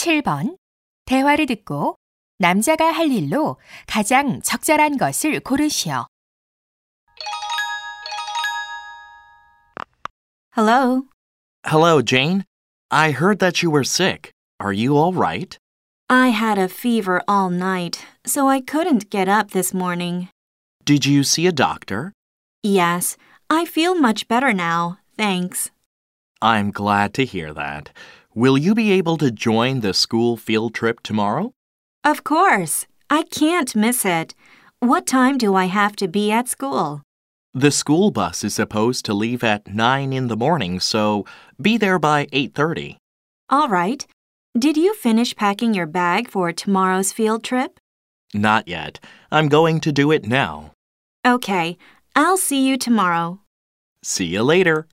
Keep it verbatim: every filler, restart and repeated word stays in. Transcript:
칠 번. 대화를 듣고 남자가 할 일로 가장 적절한 것을 고르시오. Hello. Hello, Jane. I heard that you were sick. Are you all right? I had a fever all night, so I couldn't get up this morning. Did you see a doctor? Yes, I feel much better now, thanks. I'm glad to hear that. Will you be able to join the school field trip tomorrow? Of course. I can't miss it. What time do I have to be at school? The school bus is supposed to leave at nine in the morning, so be there by eight thirty. All right. Did you finish packing your bag for tomorrow's field trip? Not yet. I'm going to do it now. Okay. I'll see you tomorrow. See you later.